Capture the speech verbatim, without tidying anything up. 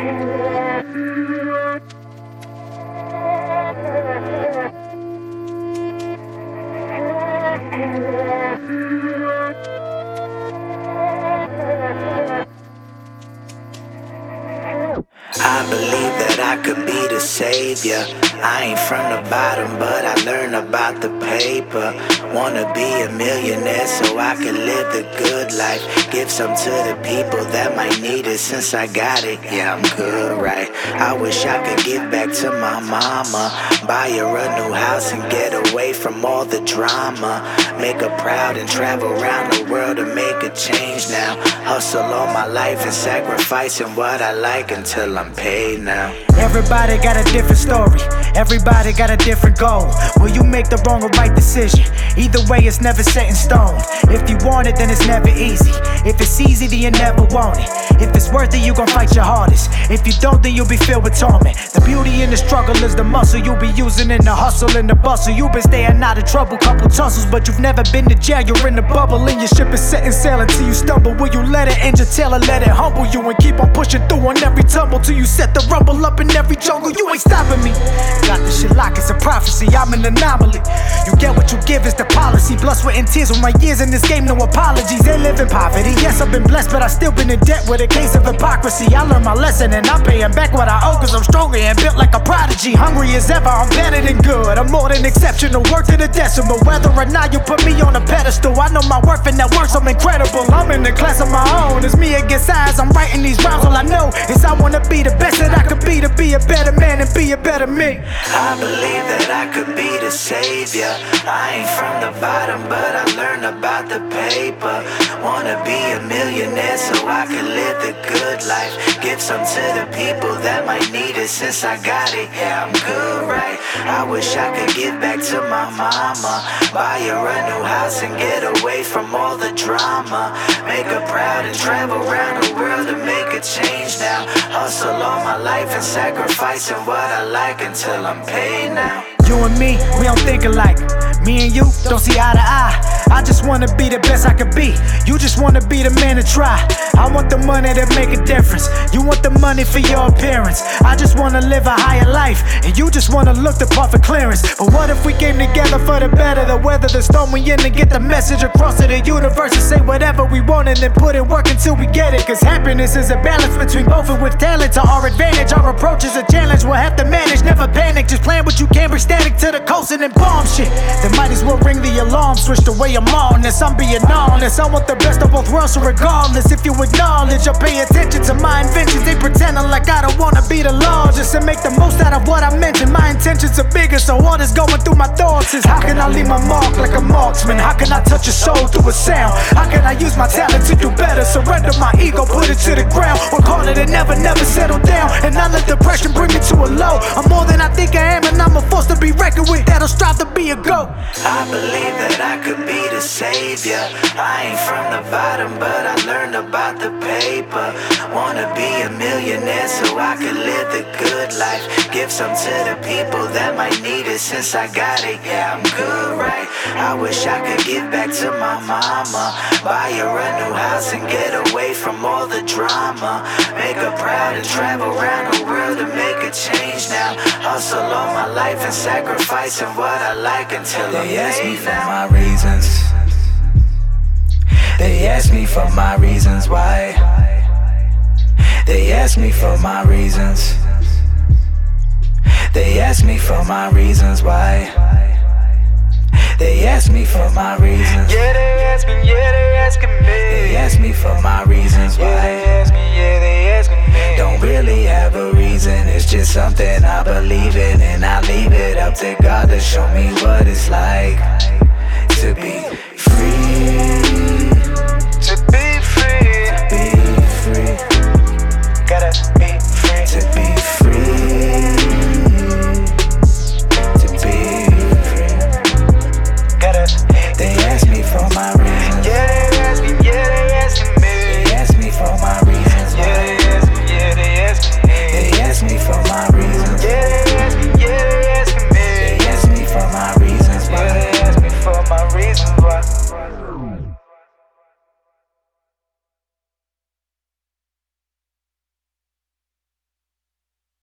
I believe that I could be the savior. I ain't from the bottom, but I learned about the paper. Wanna be a millionaire so I can live the good life. Give some to the people that might need it. Since I got it, yeah, I'm good, right? I wish I could give back to my mama. Buy her a new house and get away from all the drama. Make her proud and travel around the world to make a change now. Hustle all my life and sacrificing what I like until I'm paid now. Everybody got a different story, everybody got a different goal. Will you make the wrong or right decision? Either way, it's never set in stone. If you want it, then it's never easy. If it's easy, then you never want it. If it's worth it, you gon' fight your hardest. If you don't, then you'll be filled with torment. The beauty in the struggle is the muscle you'll be using in the hustle and the bustle. You've been staying out of trouble, couple tussles, but you've never been to jail. You're in the bubble and your ship is setting sail until you stumble. Will you let it end your tail or let it humble you and keep on pushing through on every tumble till you set the rumble up in every jungle? You ain't stopping me. Got this shit locked, it's a prophecy, I'm an anomaly. You get what you give is the policy. Blood, sweat, and tears with my years in this game, no apologies. They live in poverty, yes, I've been blessed, but I still been in debt with a case of hypocrisy. I learned my lesson and I'm paying back what I owe, cause I'm stronger and built like a prodigy. Hungry as ever, I'm better than good. I'm more than exceptional, work to the decimal. Whether or not you put me on a pedestal, I know my worth and that works, I'm incredible. I'm in a class of my own, it's me against eyes. I'm writing these rhymes, all I know is I wanna be the best that I could be, to be a better man and be a better me. I believe that I could be the savior. I ain't from the bottom, but I learned about the paper. Wanna be a millionaire so I can live the good life. Give some to the people that might need it. Since I got it, yeah, I'm good, right? I wish I could give back to my mama. Buy her a new house and get away from all the drama. Make her proud and travel around the world to make a change now. Hustle all my life and sacrificing what I like until I'm paid now. You and me, we don't think alike. Me and you don't see eye to eye. I just wanna be the best I could be. You just wanna be the man to try. I want the money to make a difference. You want the money for your appearance. I just wanna live a higher life, and you just wanna look the part for clearance. But what if we came together for the better? The weather, the storm we in, to get the message across to the universe and say whatever we want and then put in work until we get it. Cause happiness is a balance between both, and with talent to our advantage. Our approach is a challenge we'll have to manage. Never panic, just plan what you can, bring static to the coast and then bomb shit. Then might as well ring the alarm, switch the way I'm on this. I'm being honest, I want the best of both worlds, so regardless if you acknowledge or pay attention to my inventions, they pretending like I don't wanna be the largest and make the most out of what I mentioned. My intentions are bigger, so all that's going through my thoughts is how can I leave my mark like a marksman? How can I touch a soul through a sound? How can I use my talent to do better? Surrender my ego, put it to the ground, or call it and never, never settle down. And not let depression bring me to a low. I'm more than I think I am, and I'm a force to be reckoned with, that'll strive to be a GOAT. I believe that I could be the savior. I ain't from the bottom, but I learned about the paper. Wanna be a millionaire so I can live the good life. Give some to the people that might need it. Since I got it, yeah, I'm good, right? I wish I could give back to my mama. Buy her a new house and get away from all the drama. Make her proud and travel around the world to make a change now. Hustle all my life and sacrificing what I like until I'm They ask me paid for now. my reasons. They ask me for my reasons why. They ask me for my reasons. They ask me for my reasons why. They ask me for my reasons. Yeah, they ask me, yeah, they asking me. They ask me for my reasons Yeah, why. they ask me, yeah, they asking me. Don't really have a reason, it's just something I believe in, and I leave it up to God to show me what it's like to be